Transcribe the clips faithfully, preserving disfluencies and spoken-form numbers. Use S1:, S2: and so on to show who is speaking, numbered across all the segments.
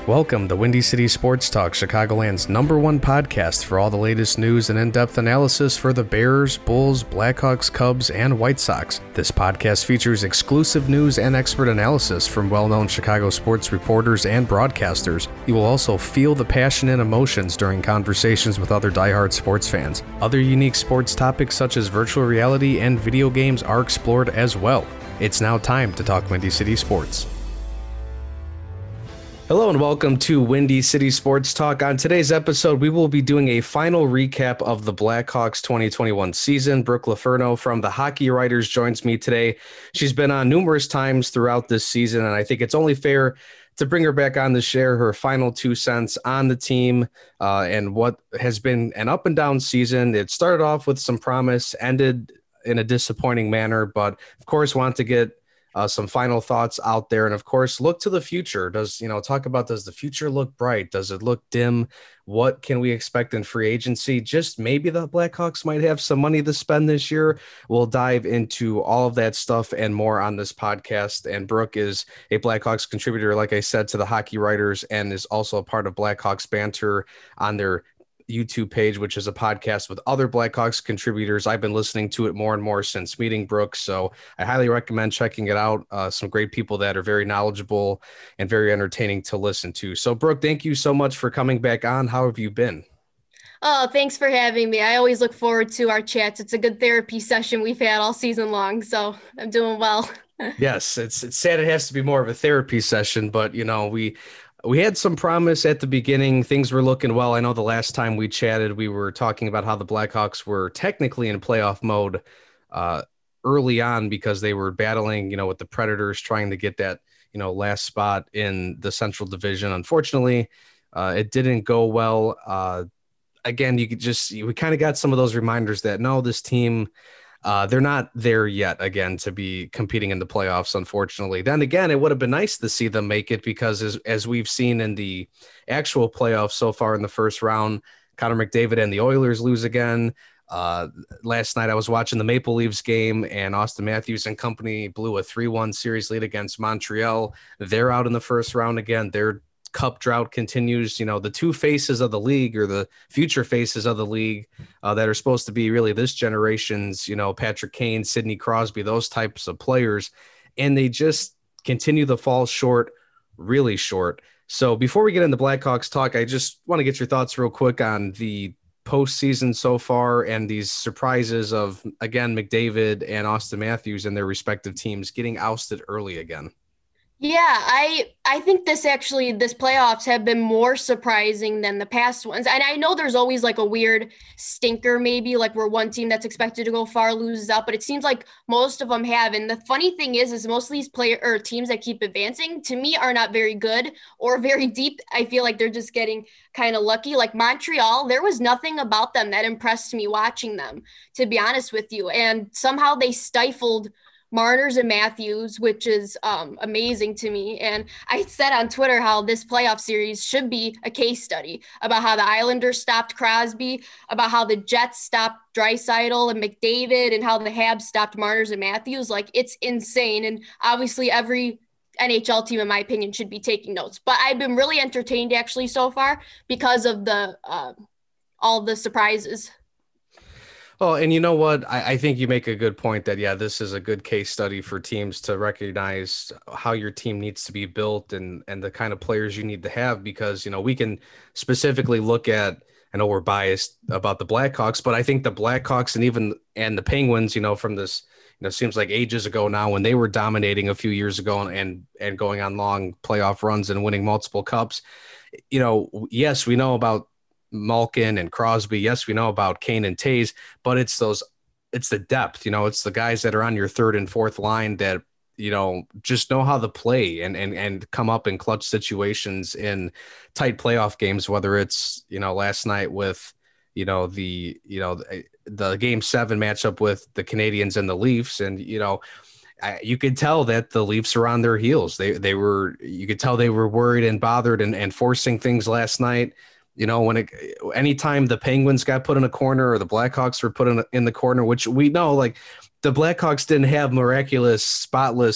S1: Welcome to Windy City Sports Talk, Chicagoland's number one podcast for all the latest news and in-depth analysis for the Bears, Bulls, Blackhawks, Cubs, and White Sox. This podcast features exclusive news and expert analysis from well-known Chicago sports reporters and broadcasters. You will also feel the passion and emotions during conversations with other diehard sports fans. Other unique sports topics such as virtual reality and video games are explored as well. It's now time to talk Windy City Sports. Hello and welcome to Windy City Sports Talk. On today's episode, we will be doing a final recap of the Blackhawks twenty twenty-one season. Brooke Laferno from the Hockey Writers joins me today. She's been on numerous times throughout this season, and I think it's only fair to bring her back on to share her final two cents on the team uh, and what has been an up and down season. It started off with some promise, ended in a disappointing manner, but of course want to get Uh, some final thoughts out there. And of course, look to the future. Does, you know, talk about, does the future look bright? Does it look dim? What can we expect in free agency? Just maybe the Blackhawks might have some money to spend this year. We'll dive into all of that stuff and more on this podcast. And Brooke is a Blackhawks contributor, like I said, to the Hockey Writers, and is also a part of Blackhawks Banter on their YouTube page, which is a podcast with other Blackhawks contributors. I've been listening to it more and more since meeting Brooke, so I highly recommend checking it out. Uh, some great people that are very knowledgeable and very entertaining to listen to. So Brooke, thank you so much for coming back on. How have you been?
S2: Oh, thanks for having me. I always look forward to our chats. It's a good therapy session we've had all season long, so I'm doing well.
S1: Yes, it's it's sad it has to be more of a therapy session, but you know, we We had some promise at the beginning. Things were looking well. I know the last time we chatted, we were talking about how the Blackhawks were technically in playoff mode uh, early on because they were battling, you know, with the Predators trying to get that, you know, last spot in the Central Division. Unfortunately, uh, it didn't go well. Uh, again, you could just, we kind of got some of those reminders that no, this team, Uh, they're not there yet, again, to be competing in the playoffs, unfortunately. Then again, it would have been nice to see them make it because as, as we've seen in the actual playoffs so far in the first round, Connor McDavid and the Oilers lose again. Uh, last night I was watching the Maple Leafs game and Austin Matthews and company blew a three one series lead against Montreal. They're out in the first round again. They're Cup drought continues. You know, the two faces of the league, or the future faces of the league uh, that are supposed to be really this generation's, you know, Patrick Kane, Sidney Crosby, those types of players. And they just continue to fall short, really short. So before we get into Blackhawks talk, I just want to get your thoughts real quick on the postseason so far and these surprises of, again, McDavid and Austin Matthews and their respective teams getting ousted early again.
S2: Yeah, I I think this actually, this playoffs have been more surprising than the past ones. And I know there's always like a weird stinker, maybe like where one team that's expected to go far loses out, but it seems like most of them have. And the funny thing is, is most of these player or teams that keep advancing to me are not very good or very deep. I feel like they're just getting kind of lucky. Like Montreal, there was nothing about them that impressed me watching them, to be honest with you. And somehow they stifled Marner's and Matthews, which is um, amazing to me. And I said on Twitter how this playoff series should be a case study about how the Islanders stopped Crosby, about how the Jets stopped Draisaitl and McDavid, and how the Habs stopped Marner's and Matthews. Like, it's insane. And obviously every N H L team, in my opinion, should be taking notes. But I've been really entertained actually so far because of the uh, all the surprises.
S1: Well, and you know what? I, I think you make a good point that, yeah, this is a good case study for teams to recognize how your team needs to be built and, and the kind of players you need to have, because, you know, we can specifically look at, I know we're biased about the Blackhawks, but I think the Blackhawks and even, and the Penguins, you know, from this, you know, seems like ages ago now when they were dominating a few years ago and, and going on long playoff runs and winning multiple cups, you know, yes, we know about Malkin and Crosby. Yes, we know about Kane and Taves, but it's those, it's the depth, you know, it's the guys that are on your third and fourth line that, you know, just know how to play and, and, and come up in clutch situations in tight playoff games, whether it's, you know, last night with, you know, the, you know, the, the game seven matchup with the Canadians and the Leafs. And, you know, I, you could tell that the Leafs are on their heels. They, they were, you could tell they were worried and bothered and, and forcing things last night. You know, when it, anytime the Penguins got put in a corner or the Blackhawks were put in, in the corner, which we know, like the Blackhawks didn't have miraculous, spotless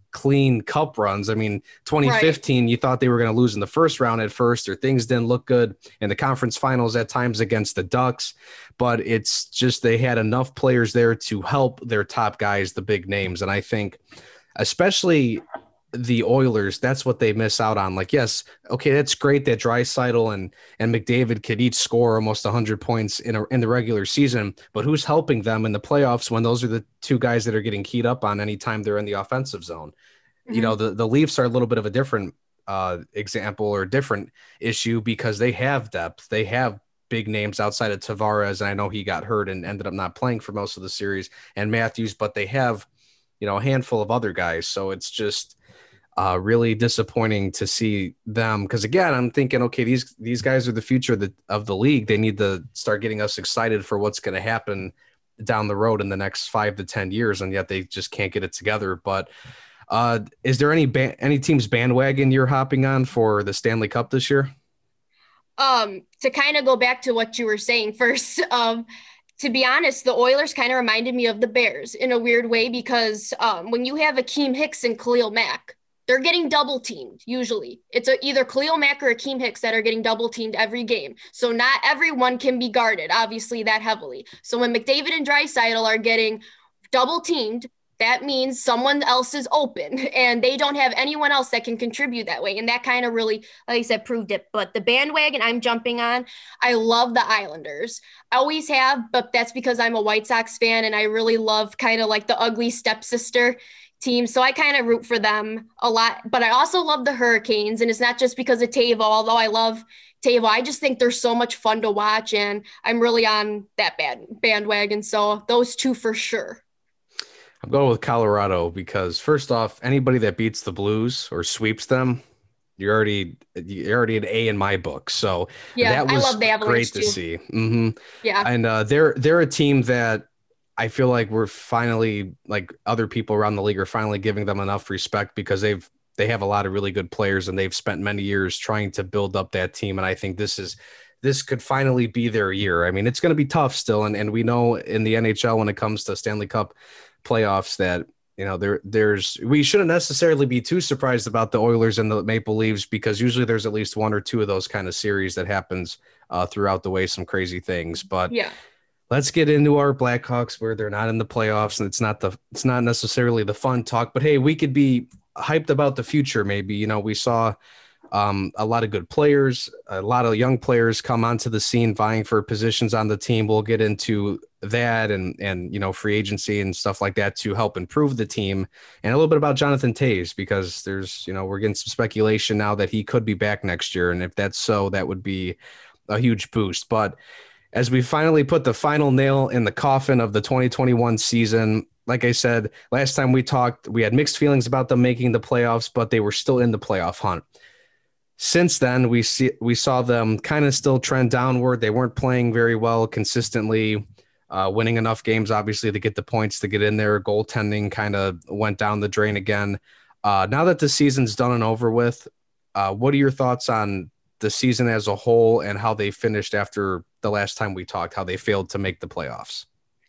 S1: clean cup runs. I mean, twenty fifteen, right. You thought they were going to lose in the first round at first, or things didn't look good in the conference finals at times against the Ducks, but it's just they had enough players there to help their top guys, the big names. And I think especially the Oilers, that's what they miss out on. Like, yes, okay, that's great that Draisaitl and and McDavid could each score almost one hundred points in a, in the regular season, but who's helping them in the playoffs when those are the two guys that are getting keyed up on anytime they're in the offensive zone? Mm-hmm. You know, the, the Leafs are a little bit of a different uh, example or different issue because they have depth. They have big names outside of Tavares, and I know he got hurt and ended up not playing for most of the series, and Matthews, but they have, you know, a handful of other guys. So it's just Uh, really disappointing to see them because, again, I'm thinking, okay, these these guys are the future of the, of the league. They need to start getting us excited for what's going to happen down the road in the next five to ten years, and yet they just can't get it together. But uh, is there any ba- any teams bandwagon you're hopping on for the Stanley Cup this year?
S2: Um, to kind of go back to what you were saying first, um, to be honest, the Oilers kind of reminded me of the Bears in a weird way because um, when you have Akeem Hicks and Khalil Mack, they're getting double teamed. Usually it's a, either Khalil Mack or Akeem Hicks that are getting double teamed every game. So not everyone can be guarded, obviously, that heavily. So when McDavid and Draisaitl are getting double teamed, that means someone else is open and they don't have anyone else that can contribute that way. And that kind of really, like I said, proved it. But the bandwagon I'm jumping on, I love the Islanders. I always have, but that's because I'm a White Sox fan and I really love kind of like the ugly stepsister team. So I kind of root for them a lot, but I also love the Hurricanes. And it's not just because of Tavo, although I love Tavo. I just think they're so much fun to watch and I'm really on that bad bandwagon. So those two for sure.
S1: I'm going with Colorado because first off, anybody that beats the Blues or sweeps them, you're already you're already an A in my book. So
S2: yeah,
S1: that was
S2: I love the Avalanche
S1: great to
S2: too.
S1: see. Mm-hmm.
S2: Yeah.
S1: And uh, they're they're a team that I feel like we're finally, like other people around the league are finally giving them enough respect because they've they have a lot of really good players and they've spent many years trying to build up that team. And I think this is this could finally be their year. I mean, it's going to be tough still. And, and we know in the N H L when it comes to Stanley Cup playoffs that, you know, there there's we shouldn't necessarily be too surprised about the Oilers and the Maple Leafs because usually there's at least one or two of those kind of series that happens uh, throughout the way, some crazy things. But
S2: yeah.
S1: Let's get into our Blackhawks where they're not in the playoffs and it's not the it's not necessarily the fun talk, but hey, we could be hyped about the future. Maybe, you know, we saw um, a lot of good players, a lot of young players come onto the scene vying for positions on the team. We'll get into that and, and, you know, free agency and stuff like that to help improve the team, and a little bit about Jonathan Toews, because there's, you know, we're getting some speculation now that he could be back next year. And if that's so, that would be a huge boost. But as we finally put the final nail in the coffin of the twenty twenty-one season, like I said, last time we talked, we had mixed feelings about them making the playoffs, but they were still in the playoff hunt. Since then, we see we saw them kind of still trend downward. They weren't playing very well consistently, uh, winning enough games, obviously, to get the points to get in there. Goaltending kind of went down the drain again. Uh, now that the season's done and over with, uh, what are your thoughts on the season as a whole and how they finished after the last time we talked, how they failed to make the playoffs?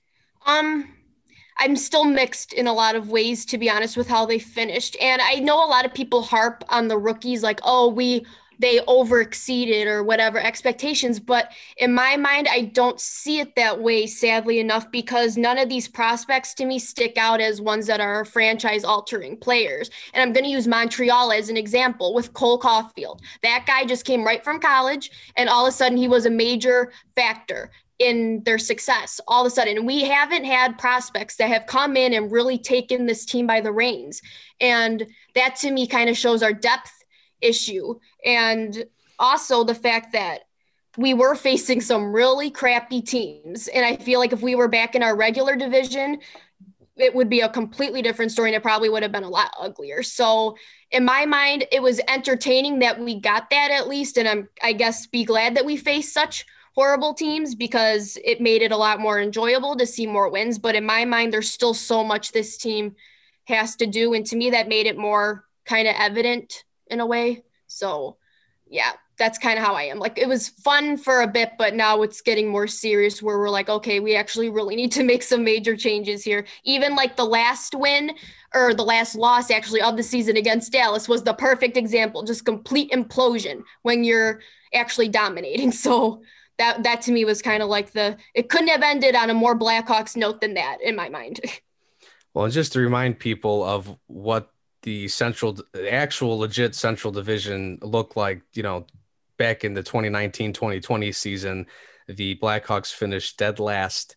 S2: Um, I'm still mixed in a lot of ways, to be honest, with how they finished. And I know a lot of people harp on the rookies like, oh, we they over exceeded or whatever expectations. But in my mind, I don't see it that way, sadly enough, because none of these prospects to me stick out as ones that are franchise altering players. And I'm going to use Montreal as an example with Cole Caulfield. That guy just came right from college and all of a sudden he was a major factor in their success all of a sudden. And we haven't had prospects that have come in and really taken this team by the reins. And that to me kind of shows our depth issue. And also the fact that we were facing some really crappy teams. And I feel like if we were back in our regular division, it would be a completely different story and it probably would have been a lot uglier. So in my mind, it was entertaining that we got that at least. And I'm, I guess, be glad that we faced such horrible teams because it made it a lot more enjoyable to see more wins. But in my mind, there's still so much this team has to do. And to me, that made it more kind of evident in a way. So yeah, that's kind of how I am. Like, it was fun for a bit, but now it's getting more serious where we're like, okay, we actually really need to make some major changes here. Even like the last win or the last loss actually of the season against Dallas was the perfect example, just complete implosion when you're actually dominating. So that, that to me was kind of like the, it couldn't have ended on a more Blackhawks note than that in my mind.
S1: Well, and just to remind people of what the central, the actual legit central division looked like, you know, back in the twenty nineteen twenty twenty season, the Blackhawks finished dead last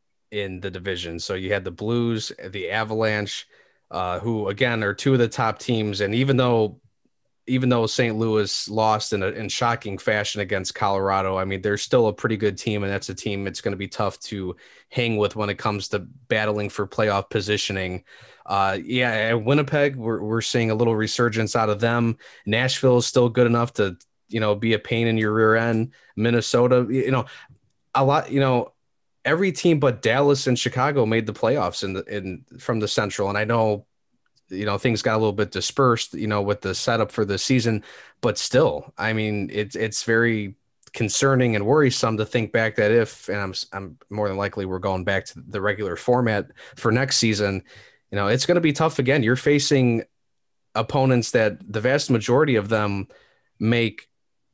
S1: in the division. So you had the Blues, the Avalanche, uh, who again are two of the top teams. And even though even though Saint Louis lost in a in shocking fashion against Colorado, I mean, they're still a pretty good team, and that's a team it's going to be tough to hang with when it comes to battling for playoff positioning. Uh, yeah, at Winnipeg, we're we're seeing a little resurgence out of them. Nashville is still good enough to, you know, be a pain in your rear end. Minnesota, you know, a lot, you know, every team but Dallas and Chicago made the playoffs in the in from the Central, and I know, you know, things got a little bit dispersed, you know, with the setup for the season, but still, I mean, it's, it's very concerning and worrisome to think back that if, and I'm, I'm more than likely we're going back to the regular format for next season, you know, it's going to be tough again. You're facing opponents that the vast majority of them make,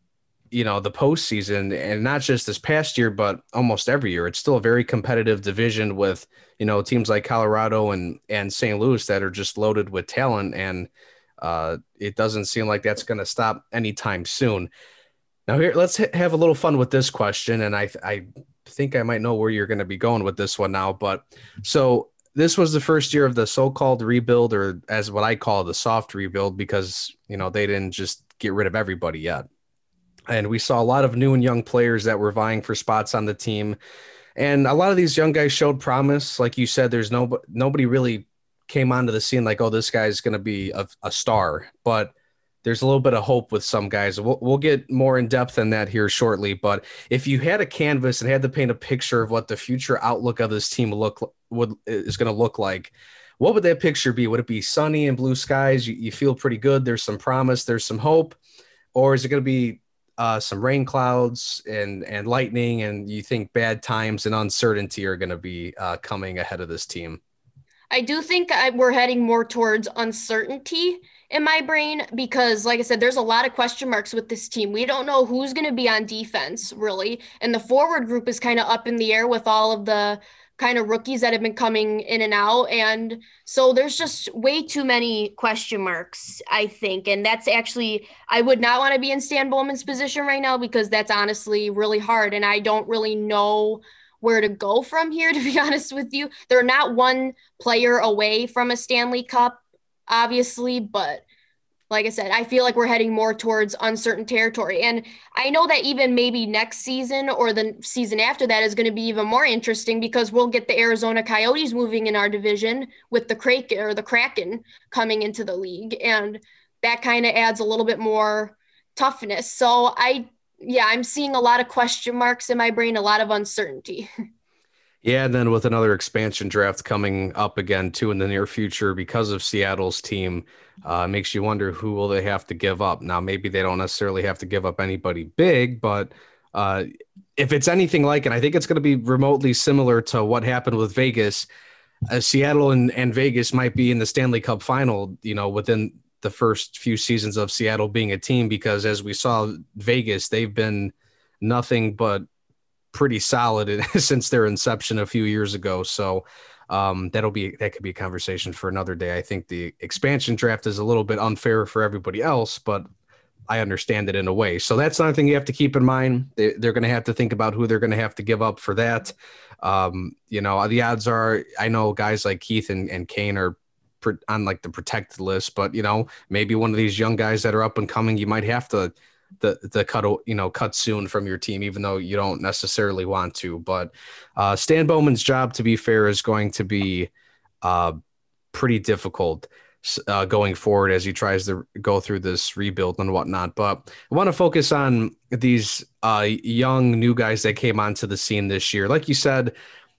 S1: you know, the postseason, and not just this past year, but almost every year. It's still a very competitive division with, you know, teams like Colorado and, and Saint Louis that are just loaded with talent. And uh, it doesn't seem like that's going to stop anytime soon. Now here, let's ha- have a little fun with this question. And I, I think I might know where you're going to be going with this one now, but so this was the first year of the so-called rebuild, or as what I call the soft rebuild, because, you know, they didn't just get rid of everybody yet. And we saw a lot of new and young players that were vying for spots on the team. And a lot of these young guys showed promise. Like you said, there's no, nobody really came onto the scene like, oh, this guy's going to be a, a star. But there's a little bit of hope with some guys. We'll, we'll get more in depth in that here shortly. But if you had a canvas and had to paint a picture of what the future outlook of this team look would is going to look like, what would that picture be? Would it be sunny and blue skies? You, you feel pretty good. There's some promise. There's some hope. Or is it going to be Uh, some rain clouds and and lightning, and you think bad times and uncertainty are going to be uh, coming ahead of this team?
S2: I do think I, we're heading more towards uncertainty in my brain because, like I said, there's a lot of question marks with this team. We don't know who's going to be on defense, really. And the forward group is kind of up in the air with all of the kind of rookies that have been coming in and out. And so there's just way too many question marks, I think. And that's actually, I would not want to be in Stan Bowman's position right now because that's honestly really hard. And I don't really know where to go from here, to be honest with you. They're not one player away from a Stanley Cup, obviously, but like I said, I feel like we're heading more towards uncertain territory. And I know that even maybe next season or the season after that is going to be even more interesting because we'll get the Arizona Coyotes moving in our division with the Kraken or the Kraken coming into the league. And that kind of adds a little bit more toughness. So I, yeah, I'm seeing a lot of question marks in my brain, a lot of uncertainty.
S1: Yeah, and then with another expansion draft coming up again too in the near future because of Seattle's team, uh, makes you wonder who will they have to give up. Now, maybe they don't necessarily have to give up anybody big, but uh, if it's anything like it, I think it's going to be remotely similar to what happened with Vegas. Uh, Seattle and, and Vegas might be in the Stanley Cup final, you know, within the first few seasons of Seattle being a team, because as we saw Vegas, they've been nothing but pretty solid since their inception a few years ago. So um, that'll be, that could be a conversation for another day. I think the expansion draft is a little bit unfair for everybody else, but I understand it in a way. So that's another thing you have to keep in mind. They, they're going to have to think about who they're going to have to give up for that. Um, you know, the odds are, I know guys like Keith and, and Kane are on like the protected list, but you know, maybe one of these young guys that are up and coming, you might have to the the cut you know cut soon from your team, even though you don't necessarily want to. But uh, Stan Bowman's job, to be fair, is going to be uh, pretty difficult uh, going forward as he tries to go through this rebuild and whatnot. But I want to focus on these uh, young new guys that came onto the scene this year. Like you said,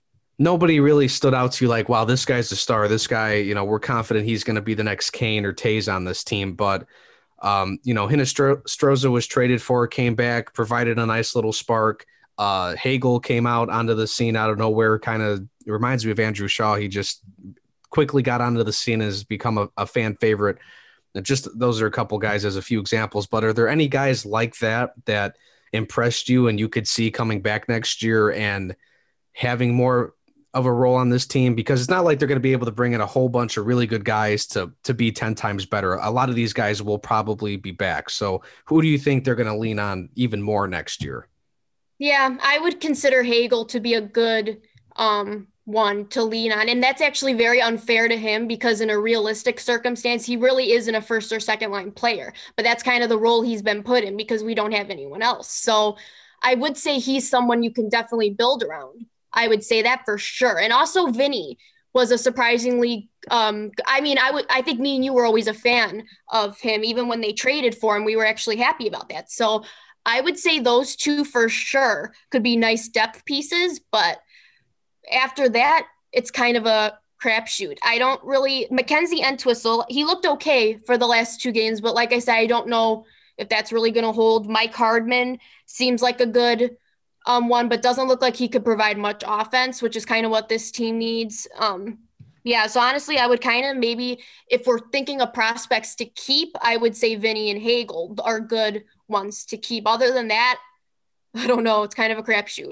S1: nobody really stood out to you like, wow, this guy's a star. This guy, you know, we're confident he's going to be the next Kane or Taze on this team. But Um, you know, Hinostroza was traded for, came back, provided a nice little spark. Uh, Hagel came out onto the scene out of nowhere. Kind of reminds me of Andrew Shaw. He just quickly got onto the scene and has become a, a fan favorite. And just those are a couple guys as a few examples. But are there any guys like that that impressed you and you could see coming back next year and having more of a role on this team? Because it's not like they're going to be able to bring in a whole bunch of really good guys to to be ten times better. A lot of these guys will probably be back. So who do you think they're going to lean on even more next year?
S2: Yeah, I would consider Hagel to be a good um, one to lean on. And that's actually very unfair to him because in a realistic circumstance, he really isn't a first or second line player. But that's kind of the role he's been put in because we don't have anyone else. So I would say he's someone you can definitely build around. I would say that for sure. And also Vinny was a surprisingly, um, I mean, I would, I think me and you were always a fan of him. Even when they traded for him, we were actually happy about that. So I would say those two for sure could be nice depth pieces, but after that, it's kind of a crapshoot. I don't really, Mackenzie Entwistle, he looked okay for the last two games, but like I said, I don't know if that's really going to hold. Mike Hardman seems like a good um, one, but doesn't look like he could provide much offense, which is kind of what this team needs. Um, yeah, so honestly, I would kind of maybe, if we're thinking of prospects to keep, I would say Vinny and Hagel are good ones to keep. Other than that, I don't know. It's kind of a crapshoot.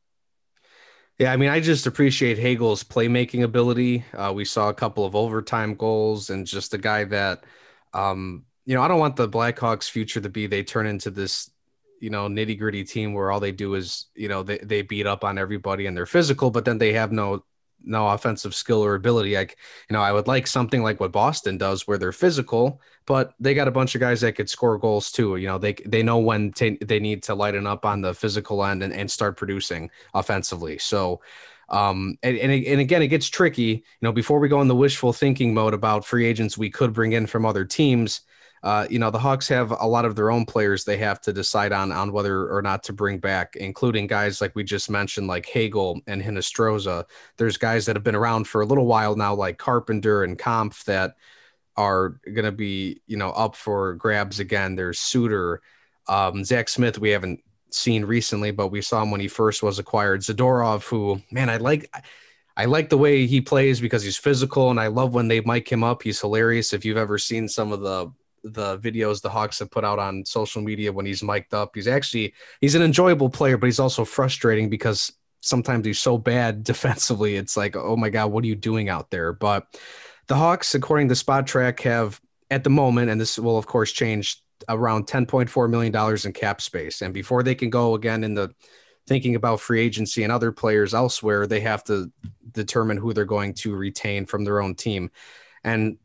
S1: Yeah, I mean, I just appreciate Hagel's playmaking ability. Uh, we saw a couple of overtime goals and just a guy that, um, you know, I don't want the Blackhawks future to be they turn into this, you know, nitty gritty team where all they do is, you know, they, they beat up on everybody and they're physical, but then they have no no offensive skill or ability. Like, you know, I would like something like what Boston does where they're physical, but they got a bunch of guys that could score goals too. You know, they, they know when to, they need to lighten up on the physical end and, and start producing offensively. So, um, and, and, and again, it gets tricky, you know, before we go in the wishful thinking mode about free agents we could bring in from other teams. Uh, you know, the Hawks have a lot of their own players they have to decide on on whether or not to bring back, including guys like we just mentioned, like Hagel and Hinostroza. There's guys that have been around for a little while now, like Carpenter and Kampf, that are going to be, you know, up for grabs again. There's Suter, um, Zach Smith, we haven't seen recently, but we saw him when he first was acquired. Zadorov, who, man, I like – I like the way he plays because he's physical, and I love when they mic him up. He's hilarious. If you've ever seen some of the the videos the Hawks have put out on social media when he's mic'd up, he's actually he's an enjoyable player, but he's also frustrating because sometimes he's so bad defensively. It's like, oh my God, what are you doing out there? But the Hawks, according to Spot Track, have at the moment, and this will of course change, around ten point four million dollars in cap space. And before they can go again in the thinking about free agency and other players elsewhere, they have to determine who they're going to retain from their own team. And,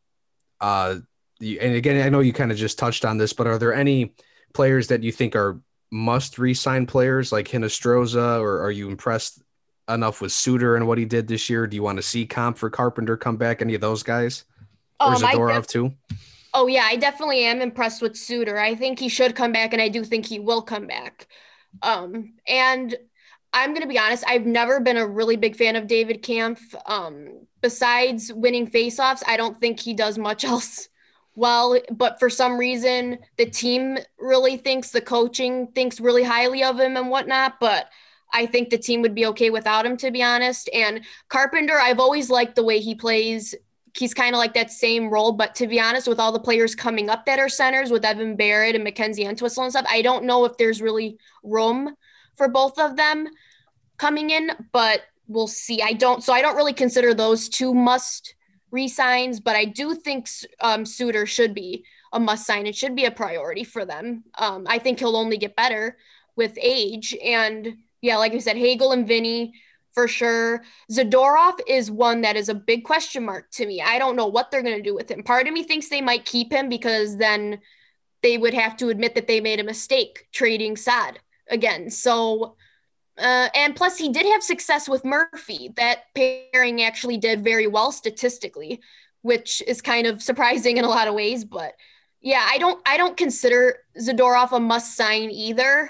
S1: uh, and again, I know you kind of just touched on this, but are there any players that you think are must re-sign players like Hinostroza, or are you impressed enough with Suter and what he did this year? Do you want to see Comp for Carpenter come back? Any of those guys? Or um, Zadorov def- too?
S2: Oh yeah, I definitely am impressed with Suter. I think he should come back, and I do think he will come back. Um, and I'm going to be honest, I've never been a really big fan of David Kampf. Um, besides winning faceoffs, I don't think he does much else well, but for some reason, the team really thinks, the coaching thinks really highly of him and whatnot, but I think the team would be okay without him, to be honest. And Carpenter, I've always liked the way he plays. He's kind of like that same role, but to be honest, with all the players coming up that are centers with Evan Barrett and Mackenzie Entwistle and stuff, I don't know if there's really room for both of them coming in, but we'll see. I don't, so I don't really consider those two must re-signs, but I do think um, Suter should be a must-sign. It should be a priority for them. Um, I think he'll only get better with age. And yeah, like I said, Hagel and Vinny for sure. Zadorov is one that is a big question mark to me. I don't know what they're going to do with him. Part of me thinks they might keep him because then they would have to admit that they made a mistake trading Saad again. So Uh, and plus, he did have success with Murphy. That pairing actually did very well statistically, which is kind of surprising in a lot of ways. But yeah, I don't, I don't consider Zadorov a must sign either.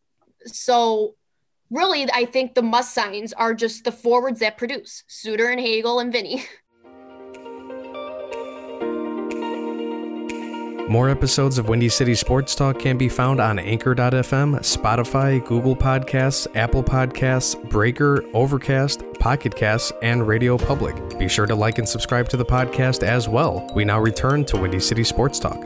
S2: So really, I think the must signs are just the forwards that produce Suter and Hagel and Vinny.
S1: More episodes of Windy City Sports Talk can be found on Anchor dot f m, Spotify, Google Podcasts, Apple Podcasts, Breaker, Overcast, Pocket Casts, and Radio Public. Be sure to like and subscribe to the podcast as well. We now return to Windy City Sports Talk.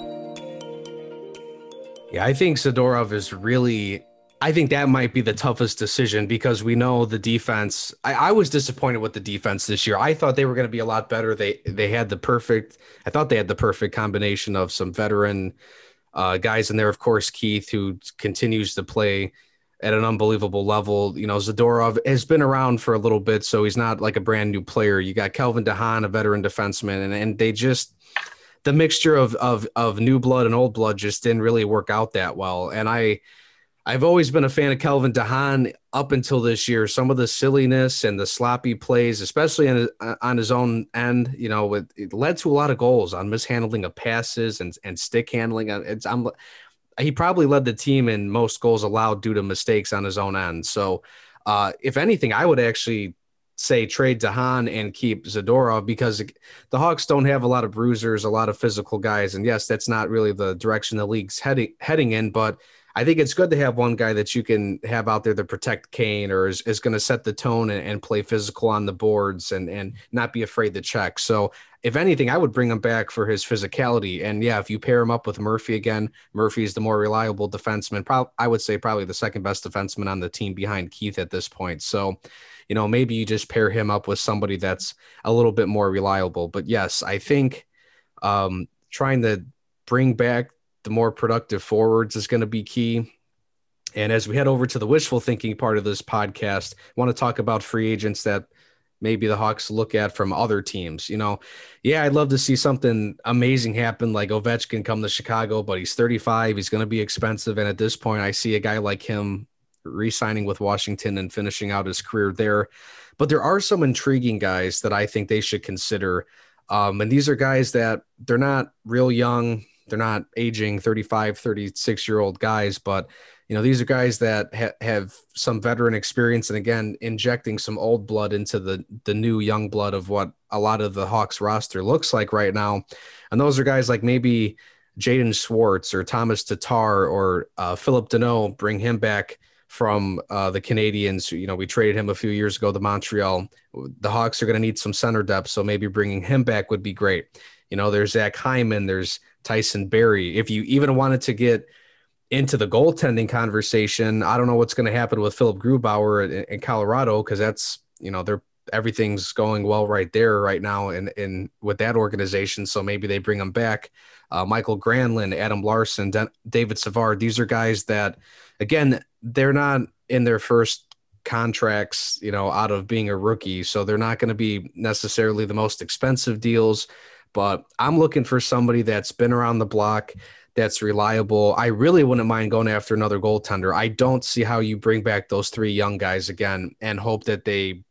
S1: Yeah, I think Zadorov is really... I think that might be the toughest decision because we know the defense. I, I was disappointed with the defense this year. I thought they were going to be a lot better. They they had the perfect. I thought they had the perfect combination of some veteran uh, guys in there. Of course, Keith, who continues to play at an unbelievable level. You know, Zadorov has been around for a little bit, so he's not like a brand new player. You got Kelvin DeHaan, a veteran defenseman, and and they just the mixture of of of new blood and old blood just didn't really work out that well. And I. I've always been a fan of Kelvin DeHaan up until this year. Some of the silliness and the sloppy plays, especially on his, on his own end, you know, it, it led to a lot of goals on mishandling of passes and, and stick handling. It's, I'm, he probably led the team in most goals allowed due to mistakes on his own end. So, uh, if anything, I would actually say trade DeHaan and keep Zadorov because the Hawks don't have a lot of bruisers, a lot of physical guys. And yes, that's not really the direction the league's heading heading in, but I think it's good to have one guy that you can have out there to protect Kane or is, is going to set the tone and, and play physical on the boards and, and not be afraid to check. So if anything, I would bring him back for his physicality. And yeah, if you pair him up with Murphy again, Murphy is the more reliable defenseman. Pro- I would say probably the second best defenseman on the team behind Keith at this point. So, you know, maybe you just pair him up with somebody that's a little bit more reliable. But yes, I think um, trying to bring back the more productive forwards is going to be key. And as we head over to the wishful thinking part of this podcast, I want to talk about free agents that maybe the Hawks look at from other teams. You know, yeah, I'd love to see something amazing happen, like Ovechkin come to Chicago, but he's thirty-five. He's going to be expensive. And at this point, I see a guy like him re-signing with Washington and finishing out his career there. But there are some intriguing guys that I think they should consider. Um, and these are guys that they're not real young. They're not aging thirty-five, thirty-six year old guys, but you know, these are guys that ha- have some veteran experience. And again, injecting some old blood into the, the new young blood of what a lot of the Hawks roster looks like right now. And those are guys like maybe Jaden Schwartz or Thomas Tatar or uh, Philip Deneau, bring him back from uh, the Canadians. You know, we traded him a few years ago to Montreal. The Hawks are going to need some center depth. So maybe bringing him back would be great. You know, there's Zach Hyman, there's Tyson Barrie. If you even wanted to get into the goaltending conversation, I don't know what's going to happen with Philip Grubauer in, in Colorado, because that's, you know, they're everything's going well right there right now in, in with that organization. So maybe they bring him back. Uh, Michael Granlund, Adam Larson, D- David Savard. These are guys that, again, they're not in their first contracts, you know, out of being a rookie. So they're not going to be necessarily the most expensive deals. But I'm looking for somebody that's been around the block, that's reliable. I really wouldn't mind going after another goaltender. I don't see how you bring back those three young guys again and hope that they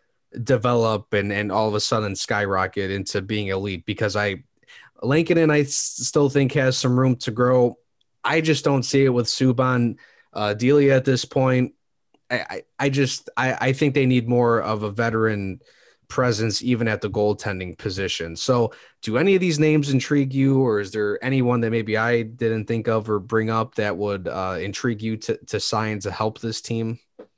S1: develop and, and all of a sudden skyrocket into being elite, because I Lankinen, I still think has some room to grow. I just don't see it with Subban, uh, Delia at this point. I, I, I just I, I think they need more of a veteran presence even at the goaltending position. So do any of these names intrigue you, or is there anyone that maybe I didn't think of or bring up that would uh, intrigue you to, to sign to help this team?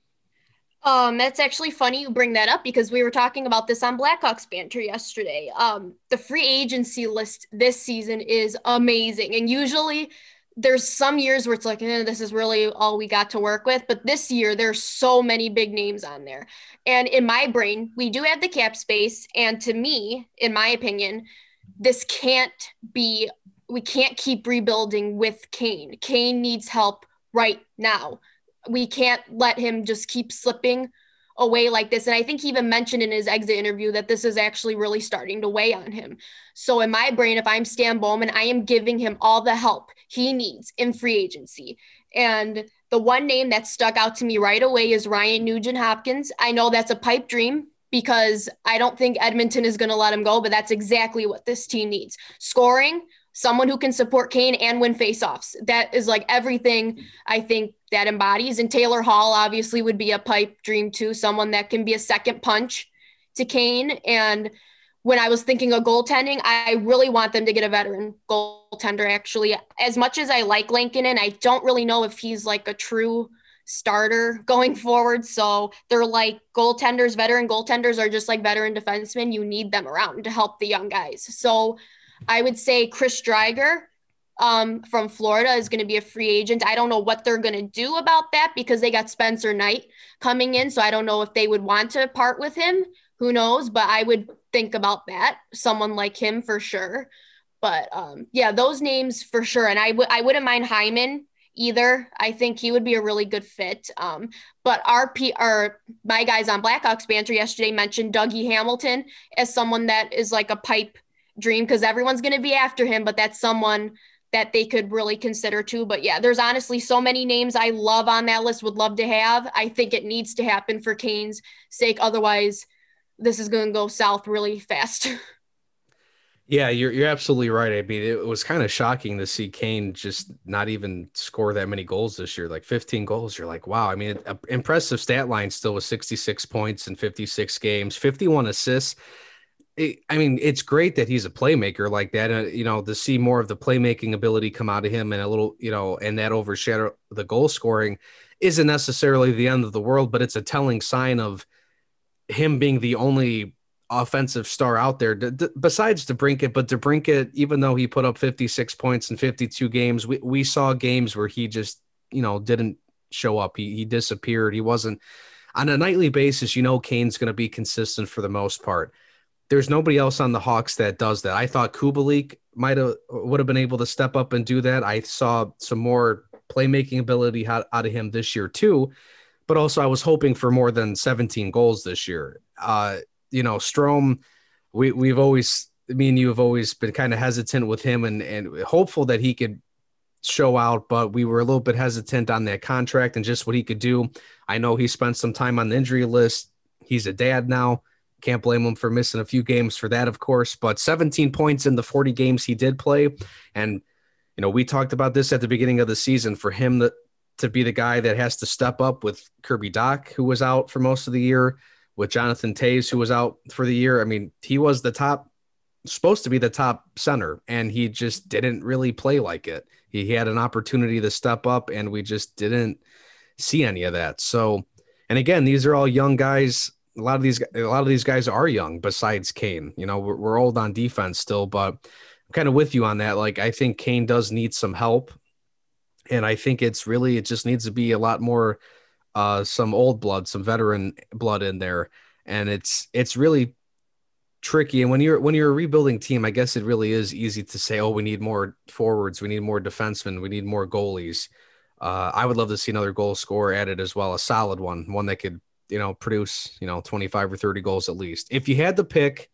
S2: Um, that's actually funny you bring that up because we were talking about this on Blackhawks Banter yesterday. Um, the free agency list this season is amazing. And usually there's some years where it's like, eh, this is really all we got to work with. But this year, there's so many big names on there. And in my brain, we do have the cap space. And to me, in my opinion, this can't be, we can't keep rebuilding with Kane. Kane needs help right now. We can't let him just keep slipping away like this. And I think he even mentioned in his exit interview that this is actually really starting to weigh on him. So in my brain, if I'm Stan Bowman, I am giving him all the help he needs in free agency. And the one name that stuck out to me right away is Ryan Nugent-Hopkins. I know that's a pipe dream because I don't think Edmonton is going to let him go, but that's exactly what this team needs. Scoring, someone who can support Kane and win faceoffs. That is like everything I think that embodies. And Taylor Hall obviously would be a pipe dream too, someone that can be a second punch to Kane. And when I was thinking of goaltending, I really want them to get a veteran goaltender, actually. As much as I like Lankinen, I don't really know if he's like a true starter going forward. So they're like goaltenders, veteran goaltenders are just like veteran defensemen. You need them around to help the young guys. So I would say Chris Driedger um, from Florida is going to be a free agent. I don't know what they're going to do about that because they got Spencer Knight coming in. So I don't know if they would want to part with him. Who knows? But I would think about that. Someone like him for sure. But um, yeah, those names for sure. And I would I wouldn't mind Hyman either. I think he would be a really good fit. Um, but our P or my guys on Blackhawks Banter yesterday mentioned Dougie Hamilton as someone that is like a pipe dream because everyone's going to be after him, but that's someone that they could really consider too. But yeah, there's honestly so many names I love on that list, would love to have. I think it needs to happen for Kane's sake. Otherwise, this is going to go south really fast.
S1: Yeah, you're you're absolutely right. I mean, it was kind of shocking to see Kane just not even score that many goals this year, like fifteen goals. You're like, wow. I mean, an impressive stat line still with sixty-six points in fifty-six games, fifty-one assists. It, I mean, it's great that he's a playmaker like that. And, you know, to see more of the playmaking ability come out of him and a little, you know, and that overshadow the goal scoring isn't necessarily the end of the world, but it's a telling sign of him being the only offensive star out there d- d- besides DeBrincat. But DeBrincat, even though he put up fifty-six points in fifty-two games, we, we saw games where he just, you know, didn't show up. He, he disappeared. He wasn't on a nightly basis. You know, Kane's going to be consistent for the most part. There's nobody else on the Hawks that does that. I thought Kubalik might have would have been able to step up and do that. I saw some more playmaking ability out, out of him this year too, but also I was hoping for more than seventeen goals this year. Uh, you know, Strome, we we've always, me and you have always been kind of hesitant with him and and hopeful that he could show out, but we were a little bit hesitant on that contract and just what he could do. I know he spent some time on the injury list. He's a dad now. Can't blame him for missing a few games for that, of course, but seventeen points in the forty games he did play. And, you know, we talked about this at the beginning of the season for him that, to be the guy that has to step up with Kirby Dach, who was out for most of the year, with Jonathan Toews, who was out for the year. I mean, he was the top, supposed to be the top center, and he just didn't really play like it. He, he had an opportunity to step up, and we just didn't see any of that. So, and again, these are all young guys. A lot of these, a lot of these guys are young. Besides Kane, you know, we're, we're old on defense still, but I'm kind of with you on that. Like, I think Kane does need some help, and I think it's really it just needs to be a lot more, uh, some old blood, some veteran blood in there, and it's it's really tricky. And when you're when you're a rebuilding team, I guess it really is easy to say, oh, we need more forwards, we need more defensemen, we need more goalies. Uh, I would love to see another goal scorer added as well, a solid one, one that could, you know, produce, you know, twenty-five or thirty goals at least. If you had to pick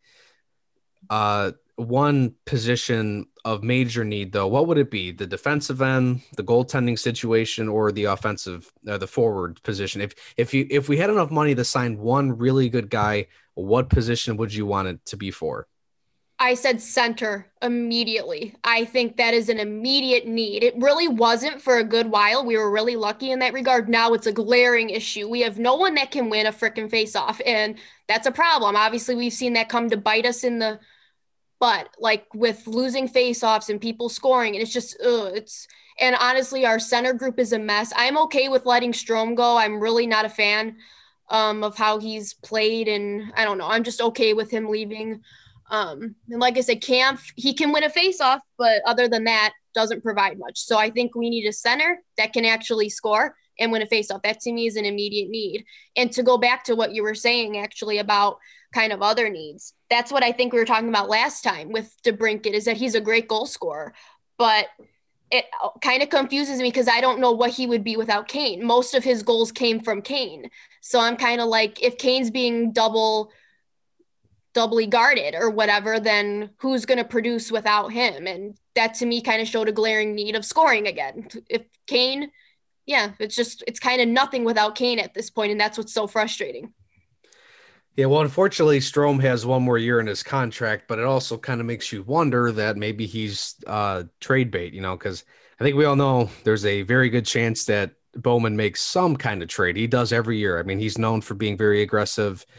S1: uh, one position of major need, though, what would it be? The defensive end, the goaltending situation, or the offensive, uh, the forward position? If if you if we had enough money to sign one really good guy, what position would you want it to be for?
S2: I said center immediately. I think that is an immediate need. It really wasn't for a good while. We were really lucky in that regard. Now it's a glaring issue. We have no one that can win a frickin' face-off, and that's a problem. Obviously, we've seen that come to bite us in the butt, like with losing face-offs and people scoring, and it's just, ugh, it's, and honestly, our center group is a mess. I'm okay with letting Strome go. I'm really not a fan um, of how he's played, and I don't know. I'm just okay with him leaving. Um, and like I said, Kampf, he can win a face-off, but other than that, doesn't provide much. So I think we need a center that can actually score and win a face-off. That to me is an immediate need. And to go back to what you were saying actually about kind of other needs, that's what I think we were talking about last time with DeBrincat, is that he's a great goal scorer, but it kind of confuses me because I don't know what he would be without Kane. Most of his goals came from Kane. So I'm kind of like, if Kane's being double doubly guarded or whatever, then who's going to produce without him? And that to me kind of showed a glaring need of scoring again. If Kane, yeah, it's just, it's kind of nothing without Kane at this point, and that's what's so frustrating.
S1: Yeah, well, unfortunately, Strome has one more year in his contract, but it also kind of makes you wonder that maybe he's uh, trade bait, you know, because I think we all know there's a very good chance that Bowman makes some kind of trade. He does every year. I mean, he's known for being very aggressive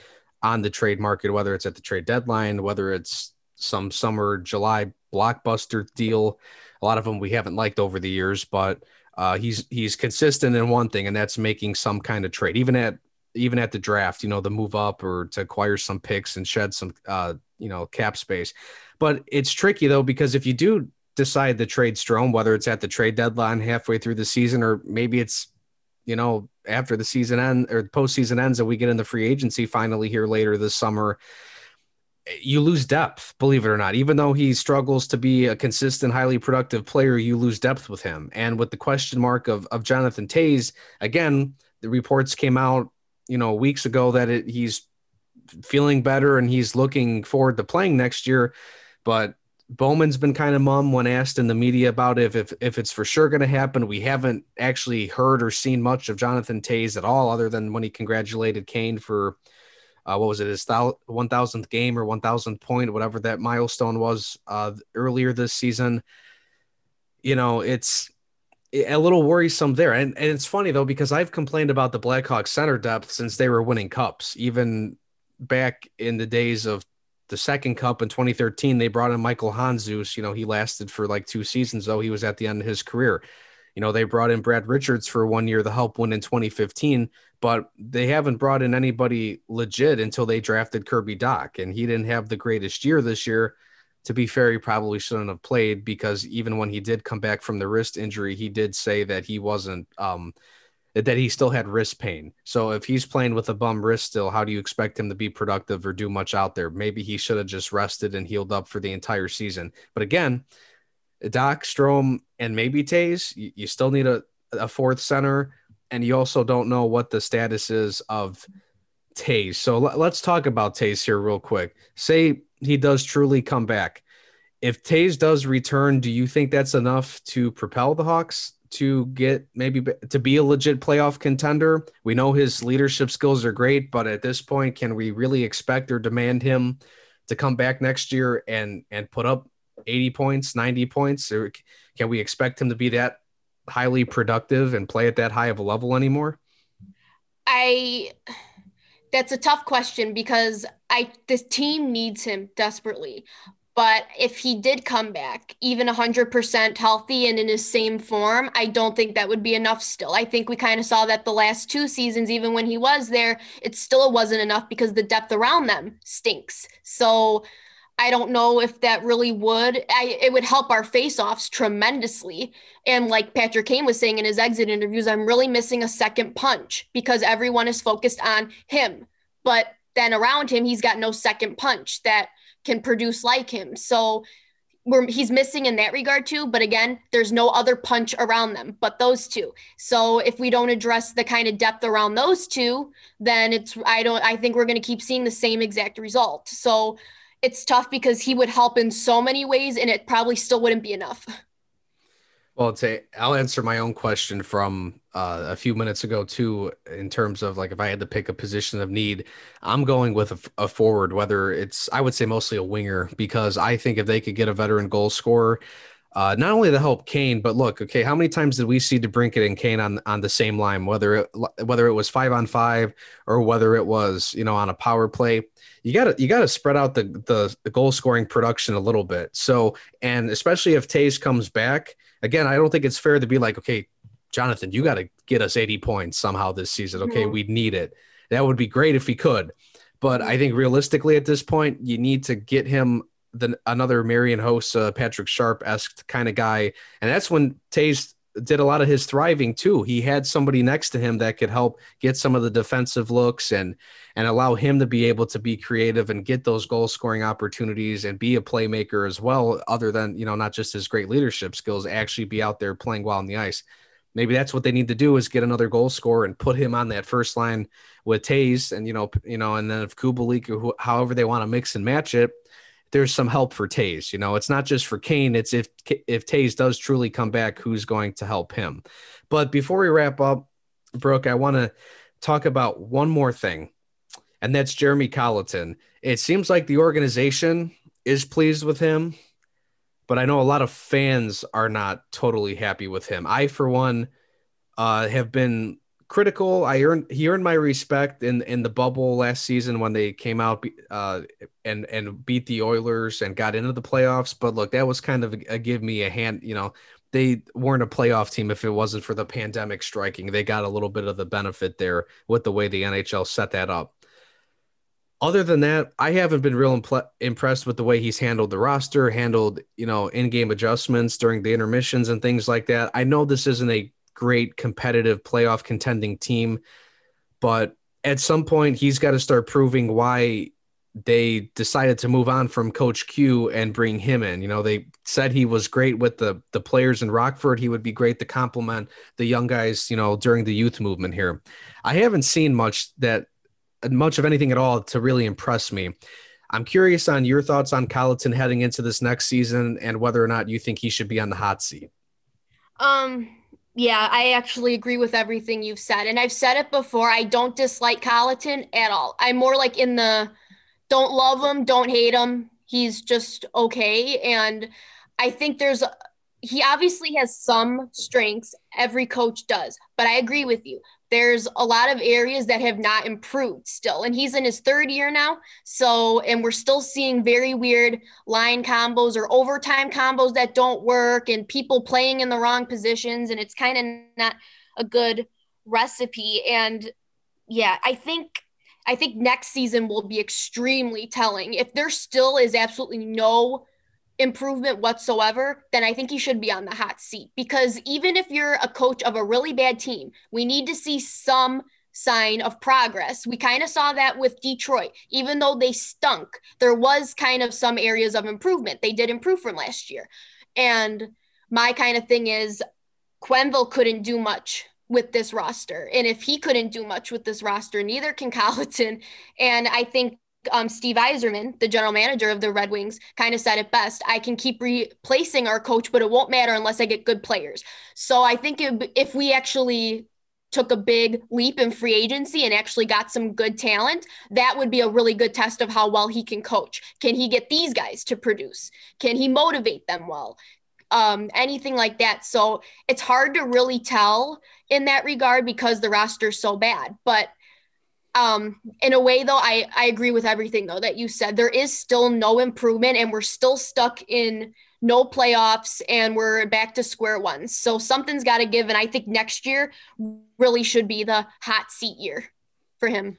S1: on the trade market, whether it's at the trade deadline, whether it's some summer, July blockbuster deal. A lot of them we haven't liked over the years, but uh, he's he's consistent in one thing, and that's making some kind of trade, even at even at the draft, you know, the move up or to acquire some picks and shed some, uh, you know, cap space. But it's tricky though, because if you do decide to trade Strome, whether it's at the trade deadline halfway through the season, or maybe it's, you know, after the season end or postseason ends and we get in the free agency finally here later this summer, you lose depth, believe it or not. Even though he struggles to be a consistent, highly productive player, you lose depth with him. And with the question mark of, of Jonathan Toews, again, the reports came out, you know, weeks ago that it, he's feeling better and he's looking forward to playing next year. But Bowman's been kind of mum when asked in the media about if if, if it's for sure going to happen. We haven't actually heard or seen much of Jonathan Toews at all, other than when he congratulated Kane for uh, what was it, his one thousandth game or one thousandth point, whatever that milestone was uh, earlier this season. You know, it's a little worrisome there. And, and it's funny, though, because I've complained about the Blackhawks center depth since they were winning cups. Even back in the days of the second cup in twenty thirteen, they brought in Michael Handzus. You know, he lasted for like two seasons, though he was at the end of his career. You know, they brought in Brad Richards for one year, the help win in twenty fifteen, but they haven't brought in anybody legit until they drafted Kirby Dach, and he didn't have the greatest year this year. To be fair, he probably shouldn't have played, because even when he did come back from the wrist injury, he did say that he wasn't, um, that he still had wrist pain. So if he's playing with a bum wrist still, how do you expect him to be productive or do much out there? Maybe he should have just rested and healed up for the entire season. But again, Dach, Strome, and maybe Toews, you, you still need a, a fourth center, and you also don't know what the status is of Toews. So l- let's talk about Toews here real quick. Say he does truly come back. If Toews does return, do you think that's enough to propel the Hawks to get maybe b- to be a legit playoff contender? We know his leadership skills are great, but at this point, can we really expect or demand him to come back next year and and put up eighty points, ninety points? Or can we expect him to be that highly productive and play at that high of a level anymore?
S2: I That's a tough question, because I this team needs him desperately. But if he did come back, even one hundred percent healthy and in his same form, I don't think that would be enough still. I think we kind of saw that the last two seasons, even when he was there, it still wasn't enough because the depth around them stinks. So I don't know if that really would. I, it would help our face-offs tremendously. And like Patrick Kane was saying in his exit interviews, I'm really missing a second punch because everyone is focused on him. But then around him, he's got no second punch that can produce like him. So we're, he's missing in that regard too. But again, there's no other punch around them but those two. So if we don't address the kind of depth around those two, then it's I don't I think we're going to keep seeing the same exact result. So it's tough because he would help in so many ways, and it probably still wouldn't be enough.
S1: Well, it's a, I'll answer my own question from uh, a few minutes ago too, in terms of like if I had to pick a position of need, I'm going with a, a forward, whether it's, I would say mostly a winger, because I think if they could get a veteran goal scorer, uh, not only to help Kane, but look, okay, how many times did we see DeBrincat and Kane on on the same line, whether it, whether it was five on five or whether it was, you know, on a power play? You got to you got to spread out the, the the goal scoring production a little bit. So, and especially if Toews comes back again, I don't think it's fair to be like, okay, Jonathan, you got to get us eighty points somehow this season. Okay, mm-hmm. We'd need it. That would be great if he could, but I think realistically at this point, you need to get him the another Marian Hossa, Patrick Sharp-esque kind of guy, and that's when Toews did a lot of his thriving too. He had somebody next to him that could help get some of the defensive looks and and allow him to be able to be creative and get those goal scoring opportunities and be a playmaker as well, other than, you know, not just his great leadership skills, actually be out there playing well on the ice. Maybe that's what they need to do, is get another goal scorer and put him on that first line with Toews, and, you know, you know, and then if Kubalik or who, however they want to mix and match it, there's some help for Toews. You know, it's not just for Kane. It's if if Toews does truly come back, who's going to help him. But before we wrap up, Brooke, I want to talk about one more thing, and that's Jeremy Colliton. It seems like the organization is pleased with him, but I know a lot of fans are not totally happy with him. I, for one, uh, have been critical. I earned he earned my respect in in the bubble last season when they came out uh, and and beat the Oilers and got into the playoffs. But look, that was kind of a, a give me a hand. You know, they weren't a playoff team if it wasn't for the pandemic striking. They got a little bit of the benefit there with the way the N H L set that up. Other than that, I haven't been real impl- impressed with the way he's handled the roster, handled, you know, in-game adjustments during the intermissions and things like that. I know this isn't a great competitive playoff contending team, but at some point he's got to start proving why they decided to move on from Coach Q and bring him in. You know, they said he was great with the the players in Rockford. He would be great to complement the young guys, you know, during the youth movement here. I haven't seen much that much of anything at all to really impress me. I'm curious on your thoughts on Colliton heading into this next season and whether or not you think he should be on the hot seat.
S2: Um, yeah, I actually agree with everything you've said. And I've said it before. I don't dislike Colliton at all. I'm more like in the don't love him, don't hate him. He's just okay. And I think there's, he obviously has some strengths. Every coach does. But I agree with you. There's a lot of areas that have not improved still. And he's in his third year now. So, and we're still seeing very weird line combos or overtime combos that don't work and people playing in the wrong positions. And it's kind of not a good recipe. And yeah, I think, I think next season will be extremely telling. If there still is absolutely no improvement whatsoever, then I think he should be on the hot seat, because even if you're a coach of a really bad team, we need to see some sign of progress. We kind of saw that with Detroit. Even though they stunk, there was kind of some areas of improvement. They did improve from last year. And my kind of thing is Quenneville couldn't do much with this roster. And if he couldn't do much with this roster, neither can Colliton. And I think Um, Steve Yzerman, the general manager of the Red Wings, kind of said it best. I can keep replacing our coach, but it won't matter unless I get good players. So I think if, if we actually took a big leap in free agency and actually got some good talent, that would be a really good test of how well he can coach. Can he get these guys to produce? Can he motivate them well? Um, anything like that. So it's hard to really tell in that regard because the roster's so bad. But Um, in a way, though, I, I agree with everything, though, that you said. There is still no improvement, and we're still stuck in no playoffs, and we're back to square one. So something's got to give, and I think next year really should be the hot seat year for him.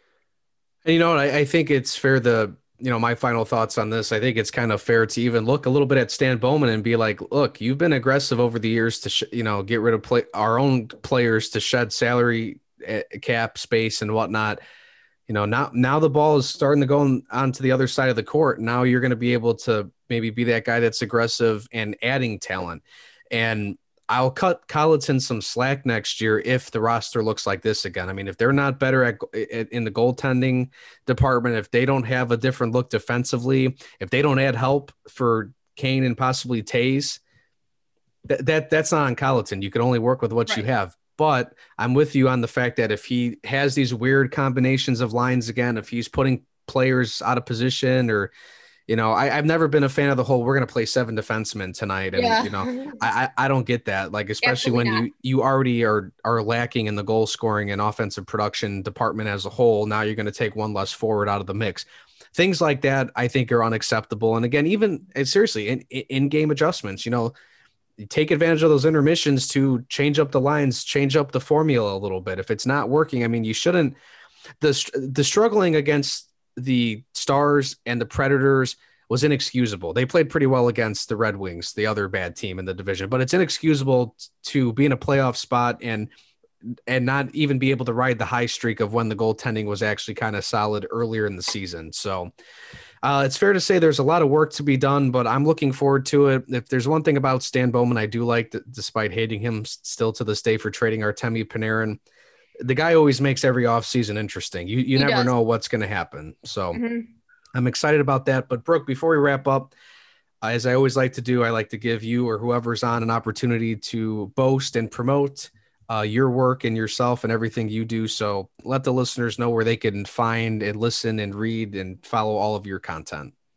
S1: And, you know, I, I think it's fair to, you know, my final thoughts on this, I think it's kind of fair to even look a little bit at Stan Bowman and be like, look, you've been aggressive over the years to, sh- you know, get rid of play- our own players to shed salary cap space and whatnot. You know, now now the ball is starting to go on, onto the other side of the court. Now you're going to be able to maybe be that guy that's aggressive and adding talent. And I'll cut Colliton some slack next year if the roster looks like this again. I mean, if they're not better at, at in the goaltending department, if they don't have a different look defensively, if they don't add help for Kane and possibly Tays, that, that that's not on Colliton. You can only work with what right. you have. But I'm with you on the fact that if he has these weird combinations of lines again, if he's putting players out of position or, you know, I, I've never been a fan of the whole, we're going to play seven defensemen tonight. And, yeah. you know, I, I don't get that. Like, especially Absolutely when not. you, you already are, are lacking in the goal scoring and offensive production department as a whole. Now you're going to take one less forward out of the mix. Things like that, I think, are unacceptable. And again, even and seriously, in, in game adjustments, you know, take advantage of those intermissions to change up the lines, change up the formula a little bit. If it's not working, I mean, you shouldn't. The the struggling against the Stars and the Predators was inexcusable. They played pretty well against the Red Wings, the other bad team in the division, but it's inexcusable to be in a playoff spot and and not even be able to ride the high streak of when the goaltending was actually kind of solid earlier in the season. So Uh, it's fair to say there's a lot of work to be done, but I'm looking forward to it. If there's one thing about Stan Bowman I do like, that despite hating him still to this day for trading Artemi Panarin, the guy always makes every offseason interesting. You you he never does. know what's going to happen. So mm-hmm. I'm excited about that. But Brooke, before we wrap up, uh, as I always like to do, I like to give you or whoever's on an opportunity to boast and promote Uh, your work and yourself and everything you do. So let the listeners know where they can find and listen and read and follow all of your content.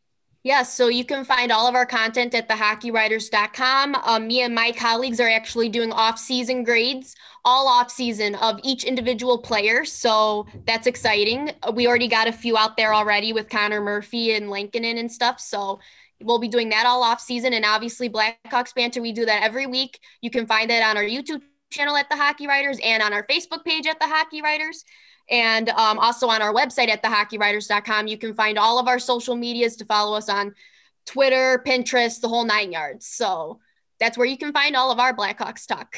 S2: Yes, so you can find all of our content at the hockey writers dot com. Um, me and my colleagues are actually doing off-season grades, all off-season of each individual player. So that's exciting. We already got a few out there already with Connor Murphy and Lankinen and stuff. So we'll be doing that all off-season. And obviously Blackhawks Banter, we do that every week. You can find that on our YouTube channel at the Hockey Writers and on our Facebook page at the Hockey Writers. And um, also on our website at the hockey writers dot com, you can find all of our social medias to follow us on Twitter, Pinterest, the whole nine yards. So that's where you can find all of our Blackhawks talk.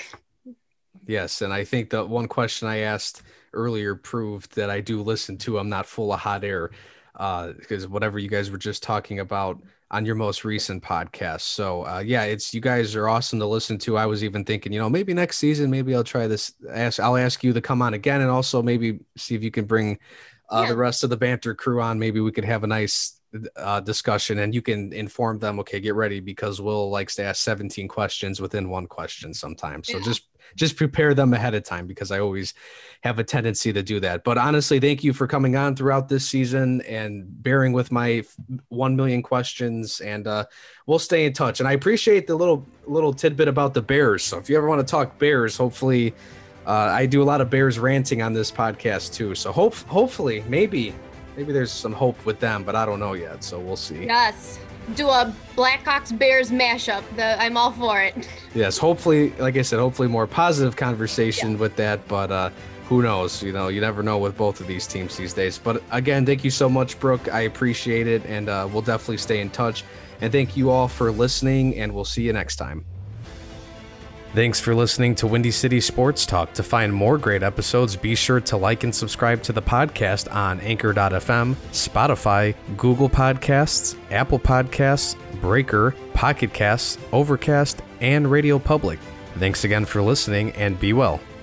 S1: Yes, and I think the one question I asked earlier proved that I do listen to. I'm not full of hot air uh, because whatever you guys were just talking about on your most recent podcast. So uh, yeah, it's you guys are awesome to listen to. I was even thinking, you know, maybe next season, maybe I'll try this. Ask, I'll ask you to come on again, and also maybe see if you can bring uh, yeah. the rest of the banter crew on. Maybe we could have a nice uh, discussion, and you can inform them. Okay, get ready because Will likes to ask seventeen questions within one question sometimes. So yeah. just just prepare them ahead of time because I always have a tendency to do that. But honestly, thank you for coming on throughout this season and bearing with my one million questions, and uh, we'll stay in touch. And I appreciate the little, little tidbit about the Bears. So if you ever want to talk Bears, hopefully uh, I do a lot of Bears ranting on this podcast too. So hope, hopefully maybe, maybe there's some hope with them, but I don't know yet. So we'll see.
S2: Yes. Do a Blackhawks Bears mashup. The, I'm all for it.
S1: Yes, hopefully, like I said, hopefully more positive conversation yeah. with that, but uh, who knows? You know, you never know with both of these teams these days. But again, thank you so much, Brooke. I appreciate it, and uh, we'll definitely stay in touch. And thank you all for listening, and we'll see you next time. Thanks for listening to Windy City Sports Talk. To find more great episodes, be sure to like and subscribe to the podcast on anchor dot f m, Spotify, Google Podcasts, Apple Podcasts, Breaker, Pocket Casts, Overcast, and Radio Public. Thanks again for listening, and be well.